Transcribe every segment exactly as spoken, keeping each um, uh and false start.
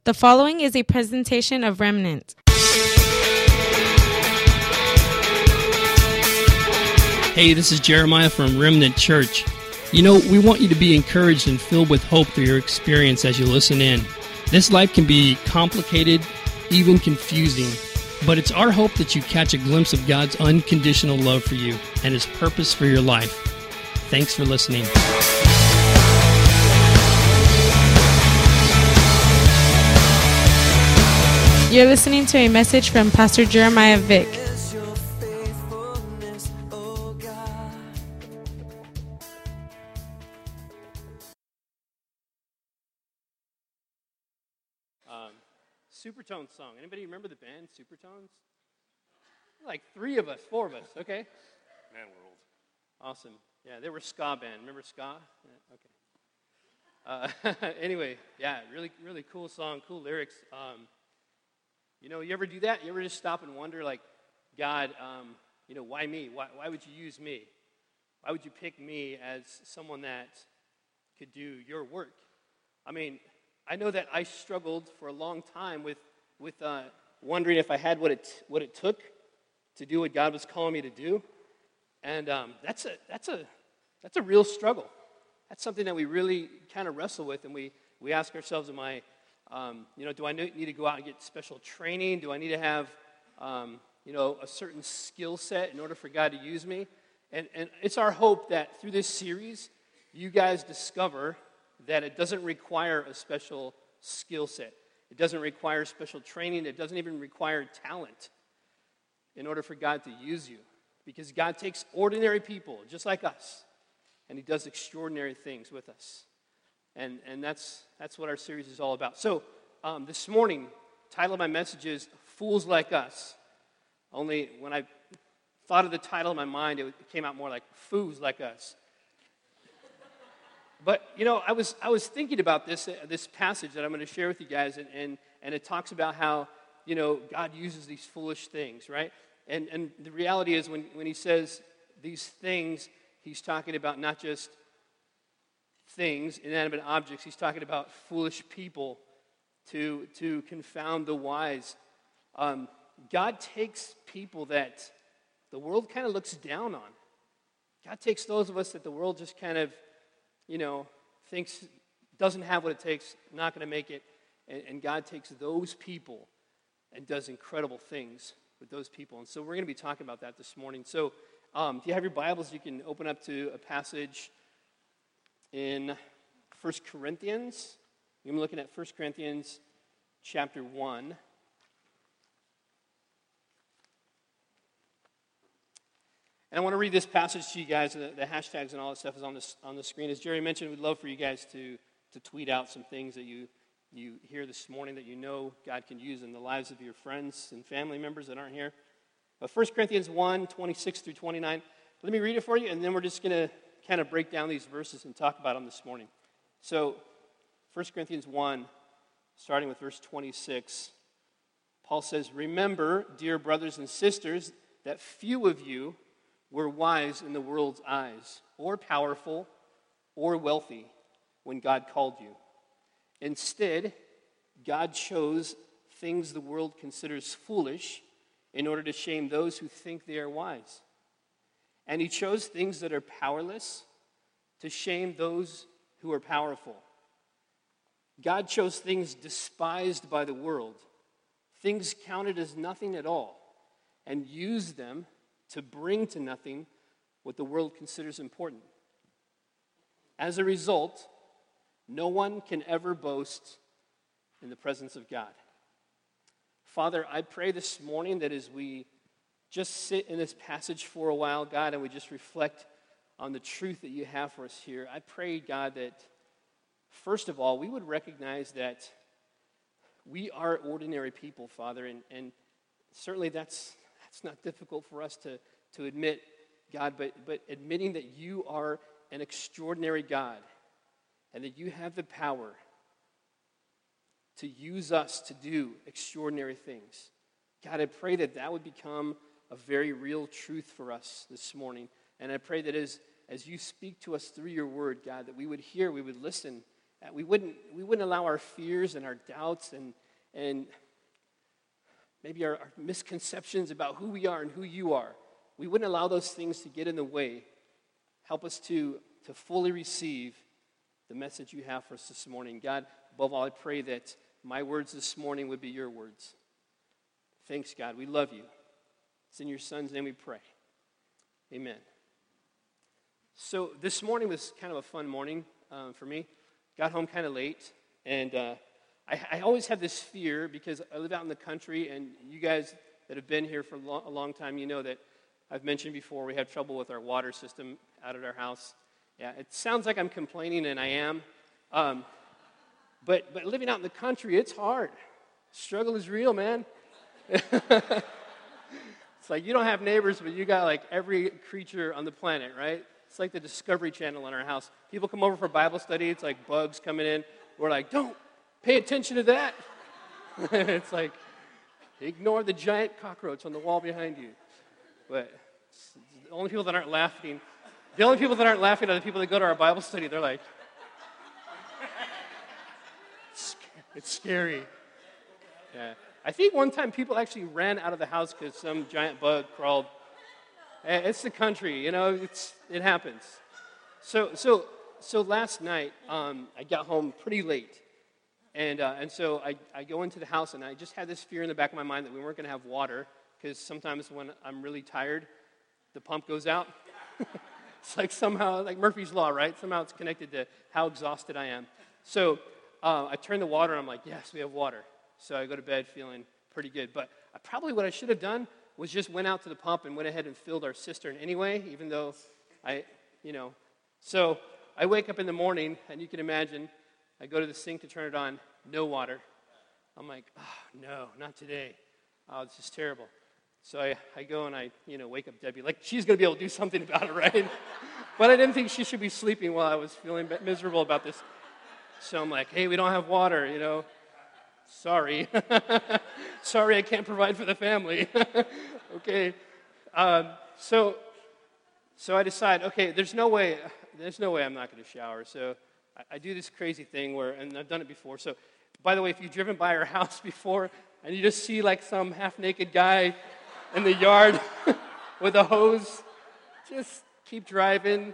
The following is a presentation of Remnant. Hey, this is Jeremiah from Remnant Church. You know, we want you to be encouraged and filled with hope through your experience as you listen in. This life can be complicated, even confusing, but it's our hope that you catch a glimpse of God's unconditional love for you and His purpose for your life. Thanks for listening. You're listening to a message from Pastor Jeremiah Vick. Um, Supertones song. Anybody remember the band Supertones? Like three of us, four of us. Okay. Man, we're old. Awesome. Yeah, they were a ska band. Remember ska? Yeah, okay. Uh, anyway, yeah, really, really cool song, cool lyrics. Um, you know, you ever do that? You ever just stop and wonder, like, God, um, you know, why me? Why, why would you use me? Why would you pick me as someone that could do your work? I mean, I know that I struggled for a long time with with uh, wondering if I had what it what it took to do what God was calling me to do, and um, that's a that's a that's a real struggle. That's something that we really kind of wrestle with, and we we ask ourselves, "Am I, um, you know, do I need to go out and get special training? Do I need to have, um, you know, a certain skill set in order for God to use me?" And and it's our hope that through this series, you guys discover that it doesn't require a special skill set. It doesn't require special training. It doesn't even require talent in order for God to use you. Because God takes ordinary people, just like us, and He does extraordinary things with us. And and that's that's what our series is all about. So um, this morning, title of my message is Fools Like Us. Only when I thought of the title in my mind, it came out more like Fools Like Us. But, you know, I was I was thinking about this uh, this passage that I'm going to share with you guys, and, and, and it talks about how, you know, God uses these foolish things, right? And and the reality is when, when He says these things, He's talking about not just things, inanimate objects. He's talking about foolish people to, to confound the wise. Um, God takes people that the world kind of looks down on. God takes those of us that the world just kind of, you know, thinks doesn't have what it takes, not going to make it, and, and God takes those people and does incredible things with those people. And so we're going to be talking about that this morning. So um, if you have your Bibles, you can open up to a passage in First Corinthians. I'm looking at First Corinthians chapter one. And I want to read this passage to you guys. The, the hashtags and all that stuff is on the, on the screen. As Jerry mentioned, we'd love for you guys to, to tweet out some things that you, you hear this morning that you know God can use in the lives of your friends and family members that aren't here. But First Corinthians one, twenty-six through twenty-nine. Let me read it for you, and then we're just going to kind of break down these verses and talk about them this morning. So, First Corinthians one, starting with verse twenty-six, Paul says, "Remember, dear brothers and sisters, that few of you were wise in the world's eyes, or powerful, or wealthy when God called you. Instead, God chose things the world considers foolish in order to shame those who think they are wise. And He chose things that are powerless to shame those who are powerful. God chose things despised by the world, things counted as nothing at all, and used them to bring to nothing what the world considers important. As a result, no one can ever boast in the presence of God." Father, I pray this morning that as we just sit in this passage for a while, God, and we just reflect on the truth that you have for us here, I pray, God, that first of all, we would recognize that we are ordinary people, Father, and, and certainly that's It's not difficult for us to, to admit, God, but, but admitting that you are an extraordinary God and that you have the power to use us to do extraordinary things. God, I pray that that would become a very real truth for us this morning. And I pray that as, as you speak to us through your word, God, that we would hear, we would listen, that we wouldn't, we wouldn't allow our fears and our doubts and, and maybe our, our misconceptions about who we are and who you are, we wouldn't allow those things to get in the way. Help us to, to fully receive the message you have for us this morning. God, above all, I pray that my words this morning would be your words. Thanks, God. We love you. It's in your Son's name we pray. Amen. So this morning was kind of a fun morning um, for me. Got home kind of late, and uh, I, I always have this fear because I live out in the country, and you guys that have been here for a long, a long time, you know that I've mentioned before we have trouble with our water system out at our house. Yeah, it sounds like I'm complaining, and I am. Um, but but living out in the country, it's hard. Struggle is real, man. It's like you don't have neighbors, but you got like every creature on the planet, right? It's like the Discovery Channel in our house. People come over for Bible study. It's like bugs coming in. We're like, don't pay attention to that. It's like, ignore the giant cockroach on the wall behind you. But the only people that aren't laughing, the only people that aren't laughing are the people that go to our Bible study. They're like, it's scary. Yeah. I think one time people actually ran out of the house because some giant bug crawled. It's the country, you know, it's it happens. So so so last night, um, I got home pretty late. And uh, and so I, I go into the house, and I just had this fear in the back of my mind that we weren't going to have water, because sometimes when I'm really tired, the pump goes out. It's like somehow, like Murphy's Law, right? Somehow it's connected to how exhausted I am. So uh, I turn the water, and I'm like, yes, we have water. So I go to bed feeling pretty good. But I, probably what I should have done was just went out to the pump and went ahead and filled our cistern anyway, even though I, you know. So I wake up in the morning, and you can imagine, I go to the sink to turn it on, no water. I'm like, oh, no, not today. Oh, this is terrible. So I, I go and I, you know, wake up Debbie. Like, she's going to be able to do something about it, right? But I didn't think she should be sleeping while I was feeling miserable about this. So I'm like, hey, we don't have water, you know. Sorry. Sorry, I can't provide for the family. Okay. Um, so so I decide, okay, there's no way, there's no way I'm not going to shower. So I, I do this crazy thing where, and I've done it before. So, by the way, if you've driven by our house before and you just see like some half-naked guy in the yard with a hose, just keep driving.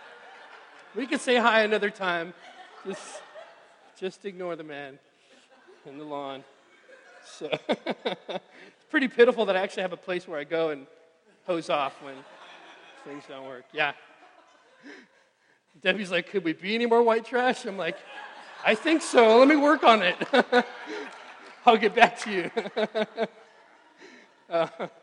We can say hi another time. Just, just ignore the man in the lawn. So it's pretty pitiful that I actually have a place where I go and hose off when things don't work. Yeah. Debbie's like, could we be any more white trash? I'm like, I think so. Let me work on it. I'll get back to you. uh,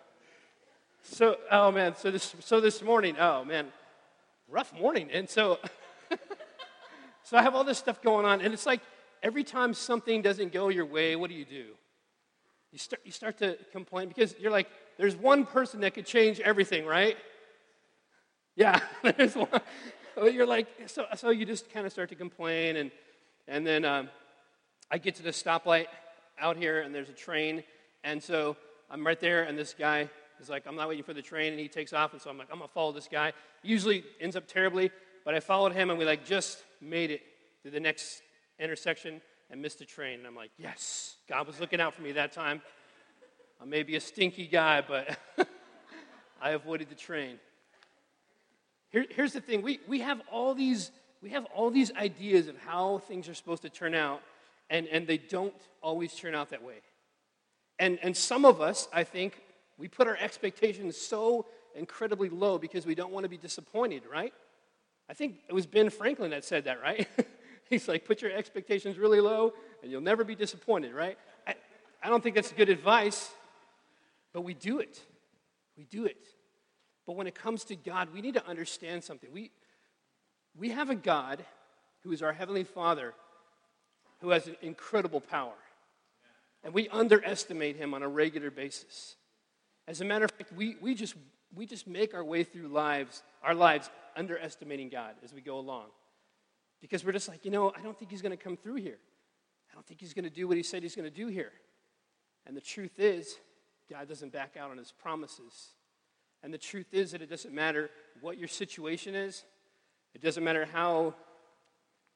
so, oh man, so this, so this morning, oh man, rough morning. And so, so I have all this stuff going on, and it's like every time something doesn't go your way, what do you do? You start, you start to complain because you're like, there's one person that could change everything, right? Yeah, there's one. You're like, so, so you just kind of start to complain, and and then um, I get to the stoplight out here, and there's a train, and so I'm right there, and this guy is like, I'm not waiting for the train, and he takes off, and so I'm like, I'm gonna follow this guy. Usually ends up terribly, but I followed him, and we like just made it to the next intersection and missed the train, and I'm like, yes, God was looking out for me that time. I may be a stinky guy, but I avoided the train. Here, here's the thing: we we have all these we have all these ideas of how things are supposed to turn out, and, and they don't always turn out that way. And and some of us, I think, we put our expectations so incredibly low because we don't want to be disappointed, right? I think it was Ben Franklin that said that, right? He's like, put your expectations really low, and you'll never be disappointed, right? I, I don't think that's good advice, but we do it. We do it. But when it comes to God, we need to understand something. We, we have a God who is our Heavenly Father who has an incredible power. And we underestimate him on a regular basis. As a matter of fact, we, we, just, we just make our way through lives, our lives underestimating God as we go along. Because we're just like, you know, I don't think he's going to come through here. I don't think he's going to do what he said he's going to do here. And the truth is, God doesn't back out on his promises. And the truth is that it doesn't matter what your situation is. It doesn't matter how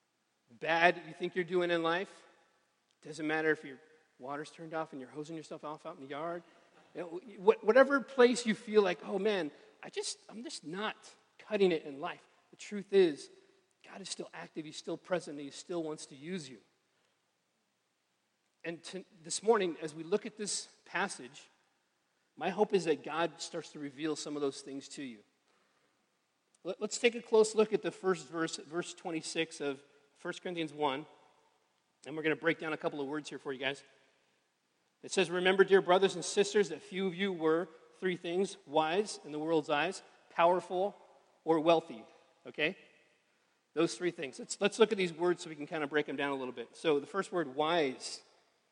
bad you think you're doing in life. Doesn't matter if your water's turned off and you're hosing yourself off out in the yard. You know, whatever place you feel like, oh man, I just, I'm just not cutting it in life. The truth is, God is still active. He's still present. And he still wants to use you. And to, this morning, as we look at this passage, my hope is that God starts to reveal some of those things to you. Let, let's take a close look at the first verse, verse twenty-six of First Corinthians one. And we're going to break down a couple of words here for you guys. It says, remember, dear brothers and sisters, that few of you were three things: wise in the world's eyes, powerful, or wealthy. Okay? Those three things. Let's, let's look at these words so we can kind of break them down a little bit. So the first word, wise,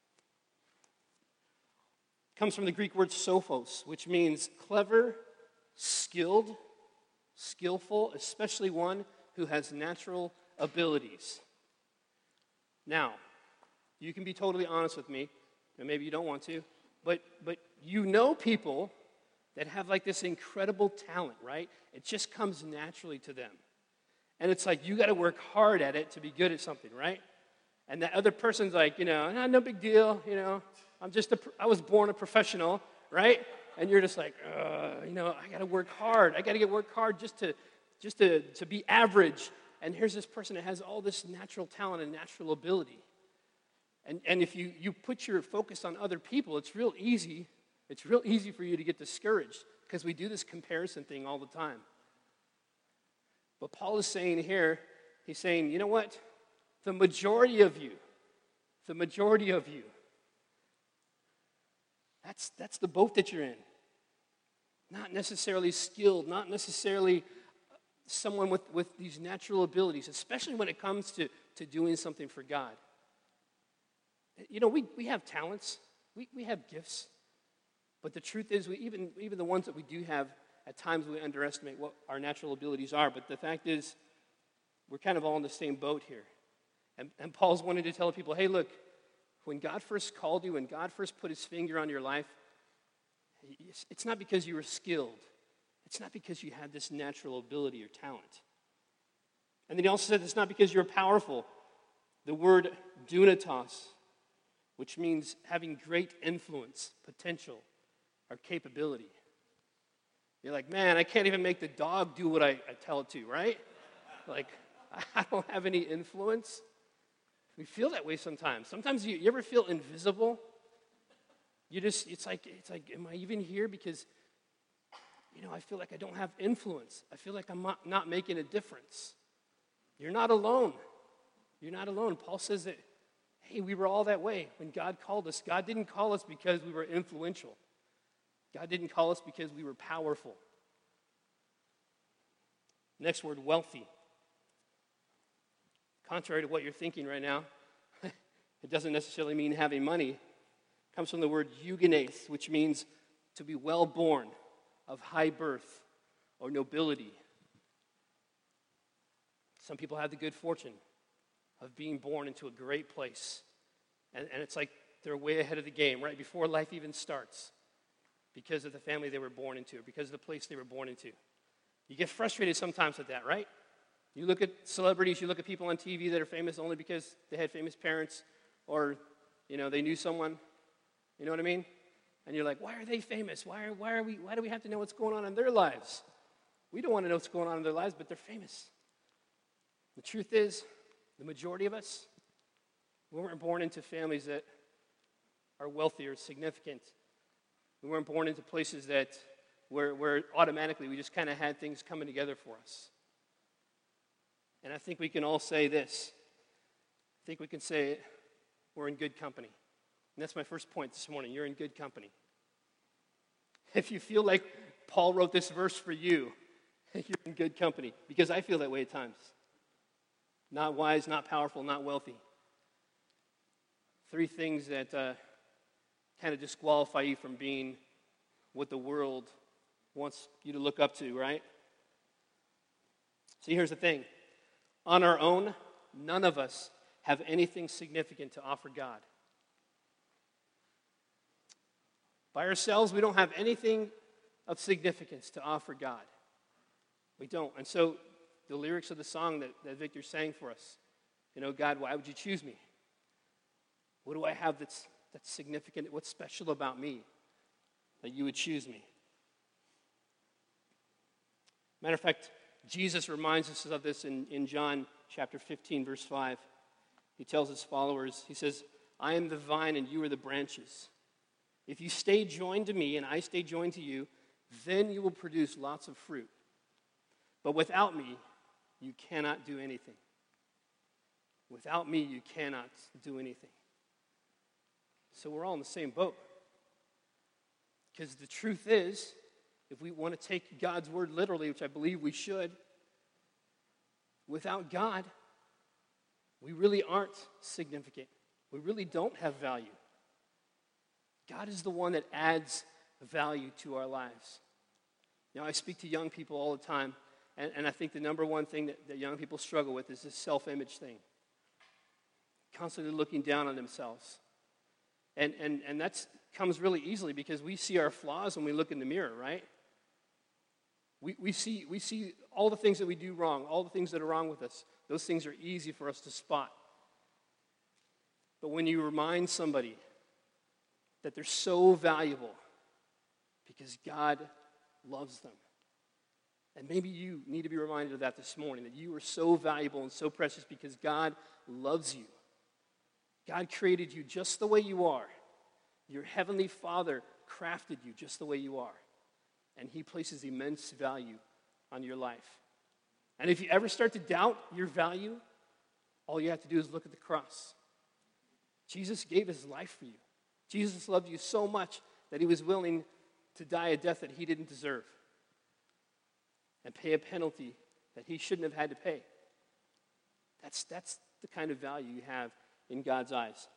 comes from the Greek word sophos, which means clever, skilled, skillful, especially one who has natural abilities. Now, you can be totally honest with me, and maybe you don't want to, but but you know people that have like this incredible talent, right? It just comes naturally to them. And it's like you got to work hard at it to be good at something, right? And that other person's like, you know, ah, no big deal, you know, I'm just a, I was born a professional, right? And you're just like, uh, you know, I got to work hard. I got to get work hard just to just to to be average. And here's this person that has all this natural talent and natural ability. And and if you, you put your focus on other people, it's real easy. It's real easy for you to get discouraged because we do this comparison thing all the time. But Paul is saying here, he's saying, you know what? The majority of you, the majority of you, that's that's the boat that you're in. Not necessarily skilled, not necessarily someone with, with these natural abilities, especially when it comes to, to doing something for God. You know, we, we have talents, we, we have gifts, but the truth is, we even, even the ones that we do have, at times we underestimate what our natural abilities are, but the fact is, we're kind of all in the same boat here. And, and Paul's wanting to tell people, hey, look, when God first called you, when God first put his finger on your life, it's, it's not because you were skilled. It's not because you had this natural ability or talent. And then he also said it's not because you're powerful. The word dunatos, which means having great influence, potential, or capability. You're like, man, I can't even make the dog do what I, I tell it to, right? Like, I don't have any influence. We feel that way sometimes. Sometimes you, you ever feel invisible? You just, it's like, it's like, am I even here? Because you know, I feel like I don't have influence. I feel like I'm not, not making a difference. You're not alone. You're not alone. Paul says that, hey, we were all that way when God called us. God didn't call us because we were influential. God didn't call us because we were powerful. Next word, wealthy. Contrary to what you're thinking right now, it doesn't necessarily mean having money. It comes from the word eugenes, which means to be well-born, of high birth or nobility. Some people have the good fortune of being born into a great place. And, and it's like they're way ahead of the game, right before life even starts, because of the family they were born into, or because of the place they were born into. You get frustrated sometimes with that, right? You look at celebrities, you look at people on T V that are famous only because they had famous parents, or, you know, they knew someone. You know what I mean? And you're like, why are they famous? Why are, why are we, why do we have to know what's going on in their lives? We don't want to know what's going on in their lives, but they're famous. The truth is, the majority of us, we weren't born into families that are wealthy or significant. We weren't born into places that where, where automatically we just kind of had things coming together for us. And I think we can all say this. I think we can say it, we're in good company. And that's my first point this morning. You're in good company. If you feel like Paul wrote this verse for you, you're in good company. Because I feel that way at times. Not wise, not powerful, not wealthy. Three things that uh, kind of disqualify you from being what the world wants you to look up to, right? See, here's the thing. On our own, none of us have anything significant to offer God. By ourselves, we don't have anything of significance to offer God. We don't. And so the lyrics of the song that, that Victor sang for us, You know, God, why would you choose me? What do I have that's, that's significant? What's special about me that you would choose me? Matter of fact, Jesus reminds us of this in, in John chapter fifteen, verse five. He tells his followers, he says, I am the vine and you are the branches. If you stay joined to me and I stay joined to you, then you will produce lots of fruit. But without me, you cannot do anything. Without me, you cannot do anything. So we're all in the same boat. Because the truth is, if we want to take God's word literally, which I believe we should, without God, we really aren't significant. We really don't have value. God is the one that adds value to our lives. You know, I speak to young people all the time, and, and I think the number one thing that, that young people struggle with is this self-image thing. Constantly looking down on themselves. And, and, and that comes really easily because we see our flaws when we look in the mirror, right? We, we, see, we see all the things that we do wrong, all the things that are wrong with us. Those things are easy for us to spot. But when you remind somebody that they're so valuable because God loves them, and maybe you need to be reminded of that this morning, that you are so valuable and so precious because God loves you. God created you just the way you are. Your heavenly Father crafted you just the way you are. And he places immense value on your life. And if you ever start to doubt your value, all you have to do is look at the cross. Jesus gave his life for you. Jesus loved you so much that he was willing to die a death that he didn't deserve and pay a penalty that he shouldn't have had to pay. That's, that's the kind of value you have in God's eyes.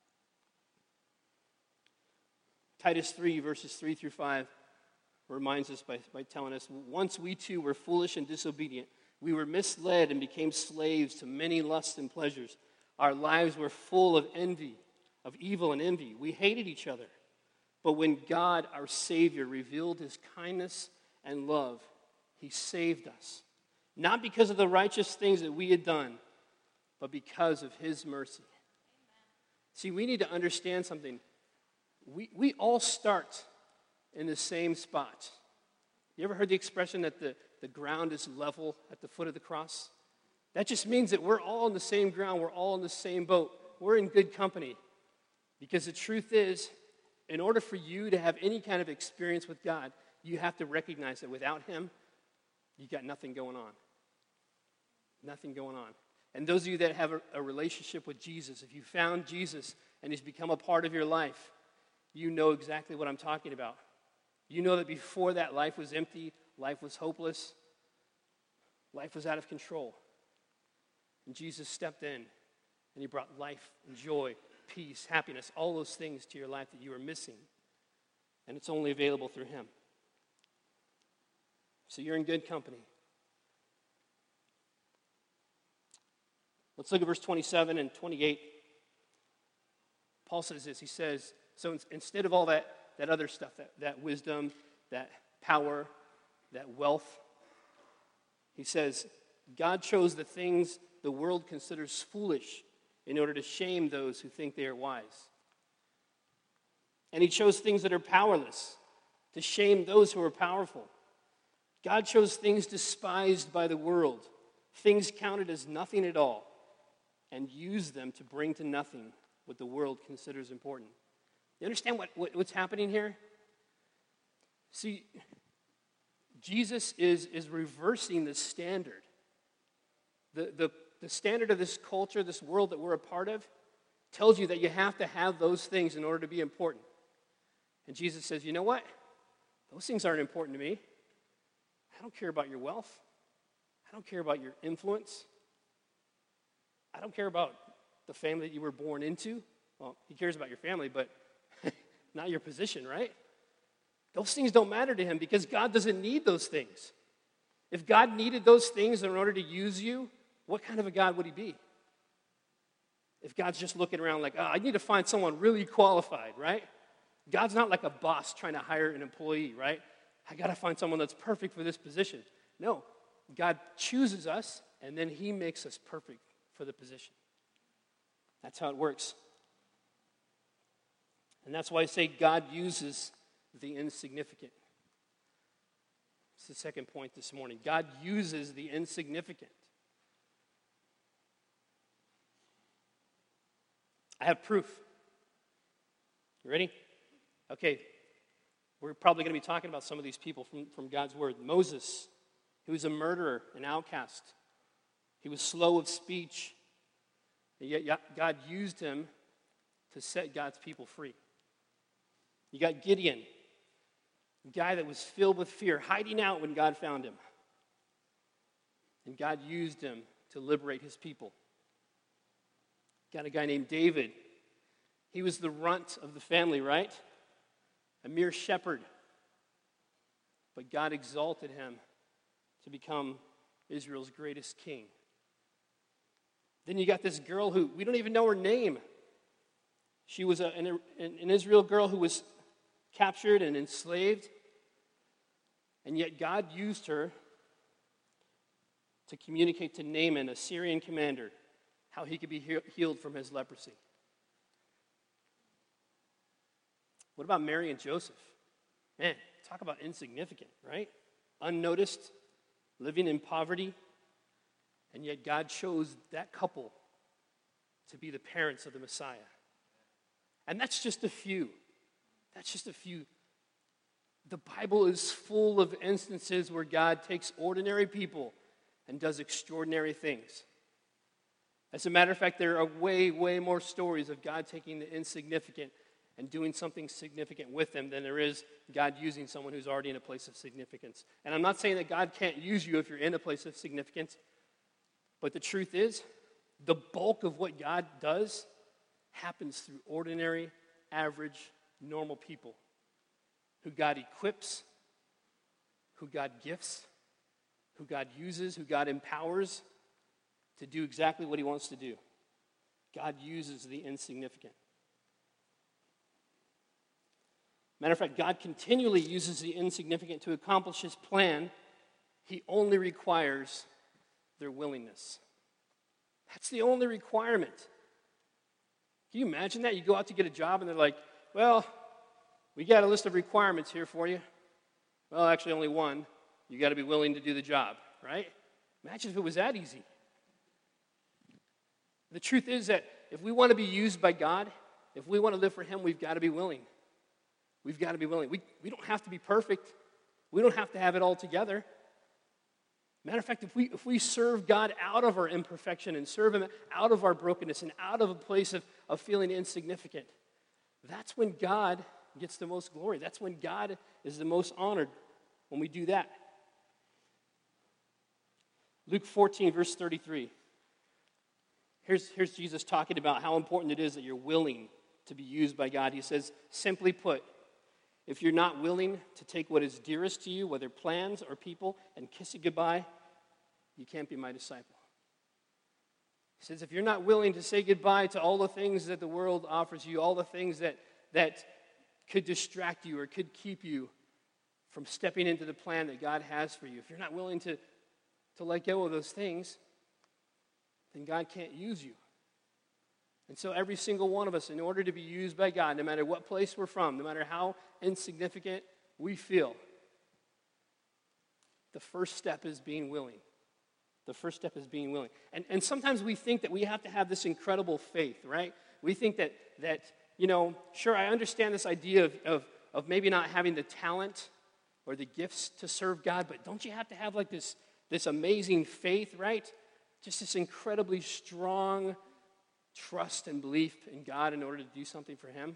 Titus three, verses three through five, reminds us by, by telling us, once we too were foolish and disobedient. We were misled and became slaves to many lusts and pleasures. Our lives were full of envy, of evil and envy. We hated each other. But when God, our Savior, revealed his kindness and love, he saved us. Not because of the righteous things that we had done, but because of his mercy. See, we need to understand something. We, we all start in the same spot. You ever heard the expression that the, the ground is level at the foot of the cross? That just means that we're all on the same ground. We're all in the same boat. We're in good company. Because the truth is, in order for you to have any kind of experience with God, you have to recognize that without him, you got nothing going on. Nothing going on. And those of you that have a, a relationship with Jesus, if you found Jesus and he's become a part of your life, you know exactly what I'm talking about. You know that before that, life was empty, life was hopeless, life was out of control. And Jesus stepped in, and he brought life and joy, peace, happiness, all those things to your life that you were missing. And it's only available through him. So you're in good company. Let's look at verse twenty-seven and twenty-eight. Paul says this. He says, so instead of all that, that other stuff, that, that wisdom, that power, that wealth, he says, God chose the things the world considers foolish in order to shame those who think they are wise. And he chose things that are powerless to shame those who are powerful. God chose things despised by the world, things counted as nothing at all, and used them to bring to nothing what the world considers important. You understand what, what, what's happening here? See, Jesus is, is reversing the standard. The, the, the standard of this culture, this world that we're a part of, tells you that you have to have those things in order to be important. And Jesus says, you know what? Those things aren't important to me. I don't care about your wealth. I don't care about your influence. I don't care about the family that you were born into. Well, he cares about your family, but not your position, right? Those things don't matter to him because God doesn't need those things. If God needed those things in order to use you, what kind of a God would he be? If God's just looking around like, oh, I need to find someone really qualified, right? God's not like a boss trying to hire an employee, right? I got to find someone that's perfect for this position. No, God chooses us, and then he makes us perfect for the position. That's how it works. And that's why I say God uses the insignificant. It's the second point this morning. God uses the insignificant. I have proof. You ready? Okay. We're probably going to be talking about some of these people from, from God's word. Moses, he was a murderer, an outcast. He was slow of speech. And yet God used him to set God's people free. You got Gideon, a guy that was filled with fear, hiding out when God found him. And God used him to liberate his people. Got a guy named David. He was the runt of the family, right? A mere shepherd. But God exalted him to become Israel's greatest king. Then you got this girl who, we don't even know her name. She was a, an, an Israel girl who was captured and enslaved. And yet God used her to communicate to Naaman, a Syrian commander, how he could be he- healed from his leprosy. What about Mary and Joseph? Man, talk about insignificant, right? Unnoticed, living in poverty, and yet God chose that couple to be the parents of the Messiah. And that's just a few. That's just a few. The Bible is full of instances where God takes ordinary people and does extraordinary things. As a matter of fact, there are way, way more stories of God taking the insignificant and doing something significant with them than there is God using someone who's already in a place of significance. And I'm not saying that God can't use you if you're in a place of significance, but the truth is, the bulk of what God does happens through ordinary, average, normal people who God equips, who God gifts, who God uses, who God empowers to do exactly what he wants to do. God uses the insignificant. Matter of fact, God continually uses the insignificant to accomplish his plan. He only requires their willingness. That's the only requirement. Can you imagine that? You go out to get a job and they're like, well, we got a list of requirements here for you. Well, actually only one. You got to be willing to do the job, right? Imagine if it was that easy. The truth is that if we want to be used by God, if we want to live for him, we've got to be willing. We've got to be willing. We, we don't have to be perfect. We don't have to have it all together. Matter of fact, if we, if we serve God out of our imperfection and serve him out of our brokenness and out of a place of, of feeling insignificant, that's when God gets the most glory. That's when God is the most honored, when we do that. Luke fourteen, verse thirty-three. Here's, here's Jesus talking about how important it is that you're willing to be used by God. He says, simply put, if you're not willing to take what is dearest to you, whether plans or people, and kiss it goodbye, you can't be my disciple. He says, if you're not willing to say goodbye to all the things that the world offers you, all the things that, that could distract you or could keep you from stepping into the plan that God has for you, if you're not willing to, to let go of those things, then God can't use you. And so every single one of us, in order to be used by God, no matter what place we're from, no matter how insignificant we feel, the first step is being willing. The first step is being willing. And, and sometimes we think that we have to have this incredible faith, right? We think that, that you know, sure, I understand this idea of, of, of maybe not having the talent or the gifts to serve God, but don't you have to have like this, this amazing faith, right? Just this incredibly strong trust and belief in God in order to do something for him?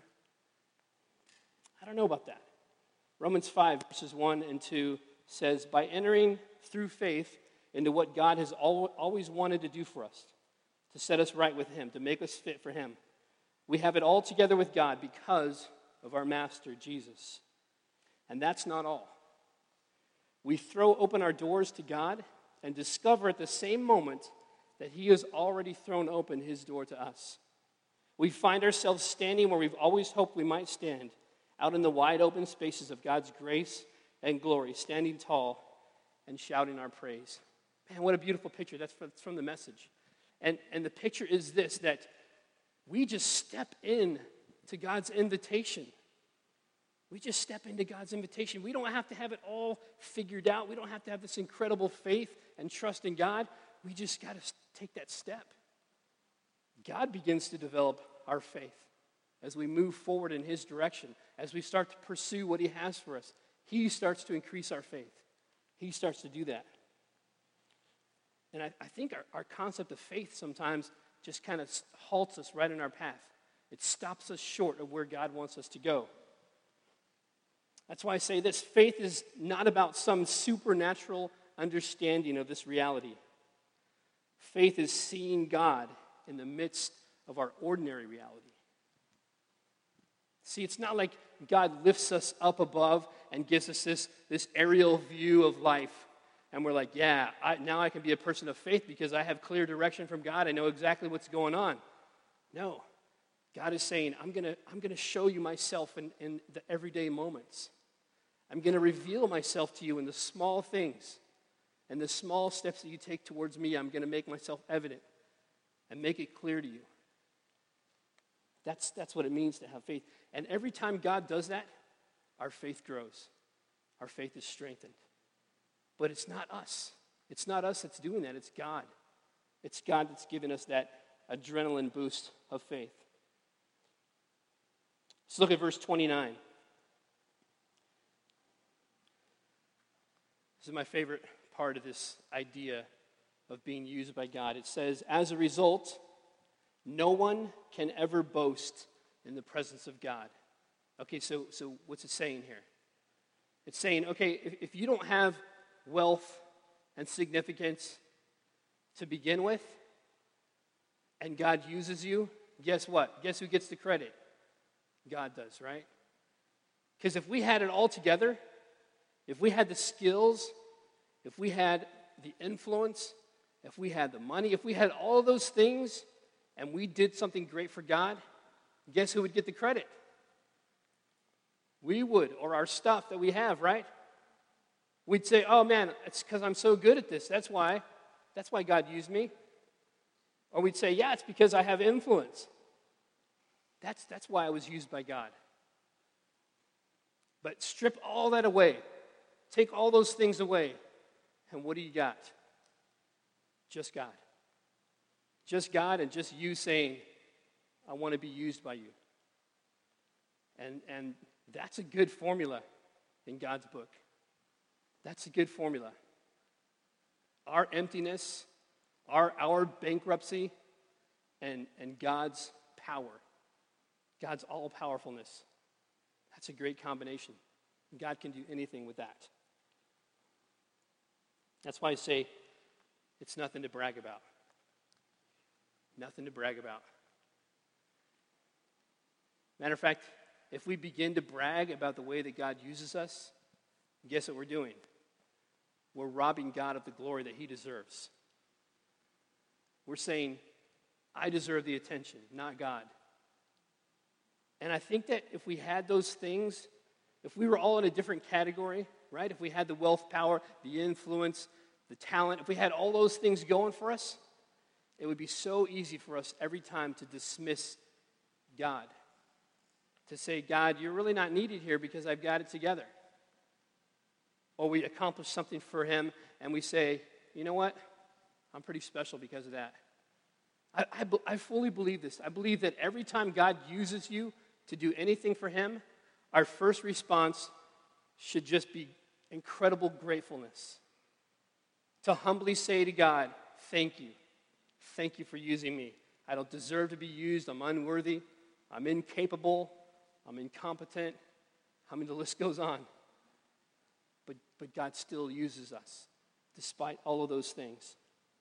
I don't know about that. Romans five, verses one and two says, by entering through faith into what God has al- always wanted to do for us, to set us right with him, to make us fit for him, we have it all together with God because of our Master, Jesus. And that's not all. We throw open our doors to God and discover at the same moment that he has already thrown open his door to us. We find ourselves standing where we've always hoped we might stand, out in the wide open spaces of God's grace and glory, standing tall and shouting our praise. Man, what a beautiful picture. That's from, that's from the Message. And, and the picture is this, that we just step in to God's invitation. We just step into God's invitation. We don't have to have it all figured out. We don't have to have this incredible faith and trust in God. We just got to take that step. God begins to develop our faith as we move forward in his direction, as we start to pursue what he has for us. He starts to increase our faith. He starts to do that. And I, I think our, our concept of faith sometimes just kind of halts us right in our path. It stops us short of where God wants us to go. That's why I say this: faith is not about some supernatural understanding of this reality. Faith is seeing God in the midst of our ordinary reality. See, it's not like God lifts us up above and gives us this, this aerial view of life. And we're like, yeah, I, now I can be a person of faith because I have clear direction from God. I know exactly what's going on. No. God is saying, I'm going to I'm gonna show you myself in, in the everyday moments. I'm going to reveal myself to you in the small things. And the small steps that you take towards me, I'm going to make myself evident and make it clear to you. That's, that's what it means to have faith. And every time God does that, our faith grows. Our faith is strengthened. But it's not us. It's not us that's doing that. It's God. It's God that's giving us that adrenaline boost of faith. Let's look at verse twenty-nine. This is my favorite part of this idea of being used by God. It says, as a result, no one can ever boast in the presence of God. Okay, so, so what's it saying here? It's saying, okay, if, if you don't have wealth and significance to begin with, and God uses you, guess what? Guess who gets the credit? God does, right? Because if we had it all together, if we had the skills, if we had the influence, if we had the money, if we had all of those things, and we did something great for God, guess who would get the credit? We would, or our stuff that we have, right? We'd say, oh man, it's because I'm so good at this. That's why. That's why God used me. Or we'd say, yeah, it's because I have influence. That's, that's why I was used by God. But strip all that away. Take all those things away. And what do you got? Just God. Just God and just you saying, I want to be used by you. And, and that's a good formula in God's book. That's a good formula. Our emptiness, our, our bankruptcy, and, and God's power. God's all-powerfulness. That's a great combination. God can do anything with that. That's why I say it's nothing to brag about. Nothing to brag about. Matter of fact, if we begin to brag about the way that God uses us, guess what we're doing? We're robbing God of the glory that he deserves. We're saying, I deserve the attention, not God. And I think that if we had those things, if we were all in a different category, right? If we had the wealth, power, the influence, the talent, if we had all those things going for us, it would be so easy for us every time to dismiss God. To say, God, you're really not needed here because I've got it together. Or we accomplish something for him and we say, you know what? I'm pretty special because of that. I, I, I fully believe this. I believe that every time God uses you to do anything for him, our first response should just be incredible gratefulness. To humbly say to God, thank you. Thank you for using me. I don't deserve to be used. I'm unworthy. I'm incapable. I'm incompetent. I mean, the list goes on. But, but God still uses us despite all of those things.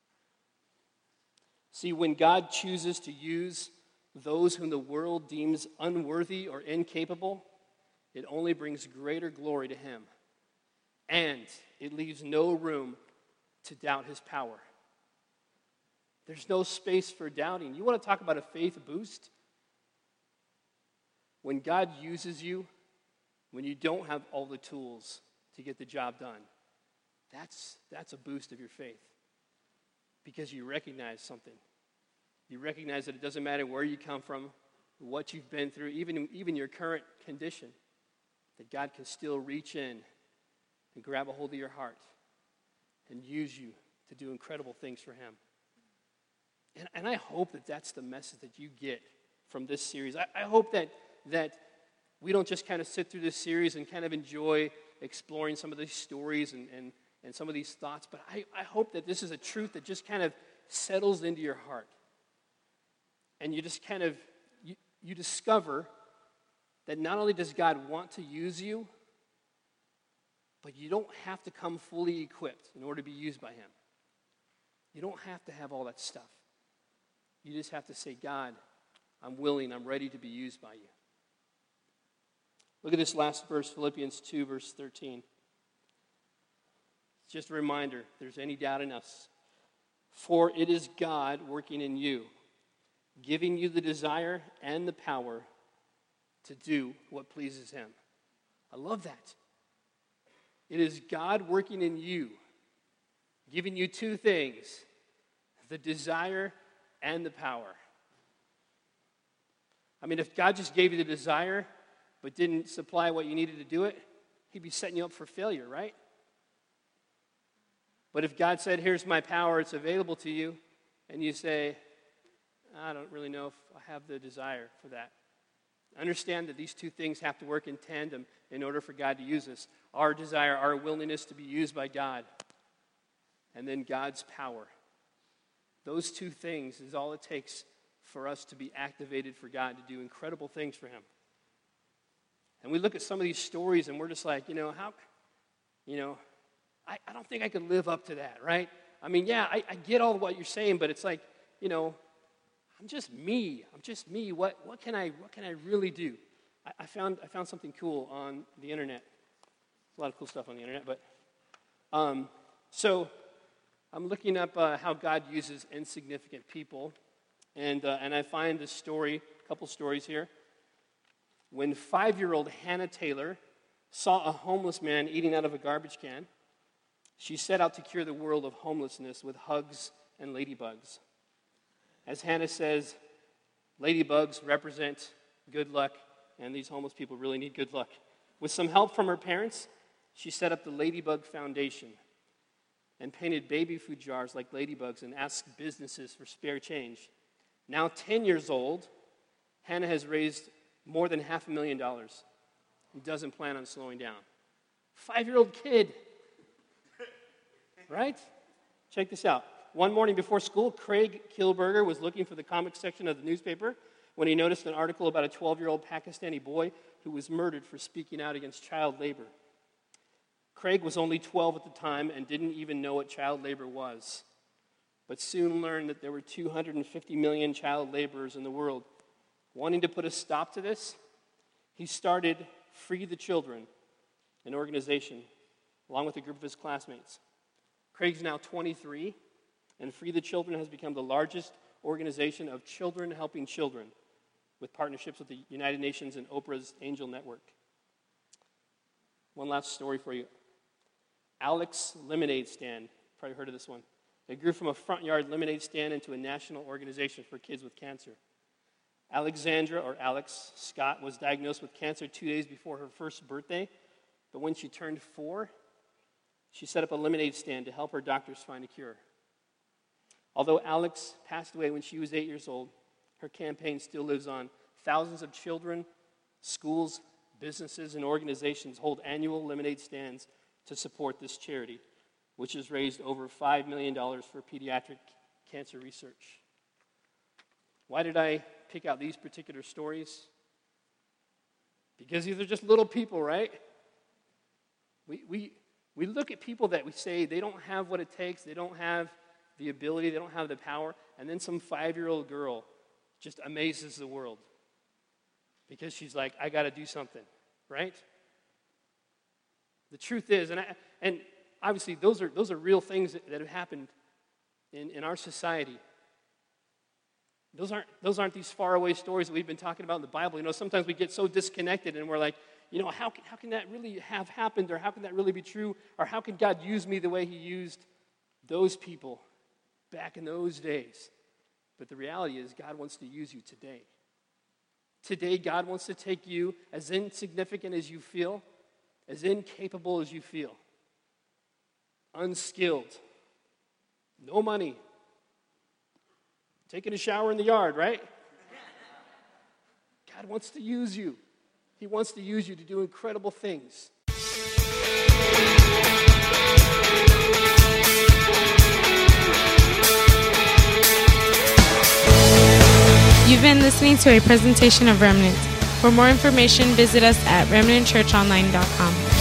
See, when God chooses to use those whom the world deems unworthy or incapable, it only brings greater glory to him. And it leaves no room to doubt his power. There's no space for doubting. You want to talk about a faith boost? When God uses you, when you don't have all the tools to get the job done, that's, that's a boost of your faith. Because you recognize something. You recognize that it doesn't matter where you come from, what you've been through, even, even your current condition, that God can still reach in and grab a hold of your heart and use you to do incredible things for him. And, and I hope that that's the message that you get from this series. I, I hope that, that we don't just kind of sit through this series and kind of enjoy exploring some of these stories and, and, and some of these thoughts, but I, I hope that this is a truth that just kind of settles into your heart. And you just kind of, you, you discover that not only does God want to use you, but you don't have to come fully equipped in order to be used by him. You don't have to have all that stuff. You just have to say, God, I'm willing, I'm ready to be used by you. Look at this last verse, Philippians two, verse thirteen. It's just a reminder, if there's any doubt in us. For it is God working in you, giving you the desire and the power to do what pleases him. I love that. It is God working in you, giving you two things, the desire and the power. I mean, if God just gave you the desire but didn't supply what you needed to do it, he'd be setting you up for failure, right? But if God said, here's my power, it's available to you, and you say, I don't really know if I have the desire for that. Understand that these two things have to work in tandem in order for God to use us. Our desire, our willingness to be used by God, and then God's power. Those two things is all it takes for us to be activated for God to do incredible things for him. And we look at some of these stories and we're just like, you know, how, you know, I, I don't think I could live up to that, right? I mean, yeah, I, I get all what you're saying, but it's like, you know, I'm just me. I'm just me. What what can I what can I really do? I, I found I found something cool on the internet. There's a lot of cool stuff on the internet, but um, so I'm looking up uh, how God uses insignificant people, and uh, and I find this story, a couple stories here. When five-year-old Hannah Taylor saw a homeless man eating out of a garbage can, she set out to cure the world of homelessness with hugs and ladybugs. As Hannah says, ladybugs represent good luck, and these homeless people really need good luck. With some help from her parents, she set up the Ladybug Foundation and painted baby food jars like ladybugs and asked businesses for spare change. Now ten years old, Hannah has raised more than half a million dollars and doesn't plan on slowing down. Five-year-old kid, right? Check this out. One morning before school, Craig Kilberger was looking for the comic section of the newspaper when he noticed an article about a twelve-year-old Pakistani boy who was murdered for speaking out against child labor. Craig was only twelve at the time and didn't even know what child labor was, but soon learned that there were two hundred fifty million child laborers in the world. Wanting to put a stop to this, he started Free the Children, an organization, along with a group of his classmates. Craig's now twenty-three, and Free the Children has become the largest organization of children helping children, with partnerships with the United Nations and Oprah's Angel Network. One last story for you. Alex Lemonade Stand, probably heard of this one. It grew from a front yard lemonade stand into a national organization for kids with cancer. Alexandra, or Alex Scott, was diagnosed with cancer two days before her first birthday, but when she turned four, she set up a lemonade stand to help her doctors find a cure. Although Alex passed away when she was eight years old, her campaign still lives on. Thousands of children, schools, businesses, and organizations hold annual lemonade stands to support this charity, which has raised over five million dollars for pediatric cancer research. Why did I pick out these particular stories? Because these are just little people, right? We, we, we look at people that we say they don't have what it takes, they don't have the ability, they don't have the power, and then some five-year-old girl just amazes the world because she's like, I got to do something, right? The truth is, and I, and obviously those are those are real things that, that have happened in, in our society. Those aren't those aren't these faraway stories that we've been talking about in the Bible. You know, sometimes we get so disconnected and we're like, you know, how can, how can that really have happened, or how can that really be true, or how can God use me the way he used those people back in those days? But the reality is God wants to use you today. Today, God wants to take you, as insignificant as you feel, as incapable as you feel, unskilled, no money, taking a shower in the yard, right? God wants to use you. He wants to use you to do incredible things. You've been listening to a presentation of Remnant. For more information, visit us at remnant church online dot com.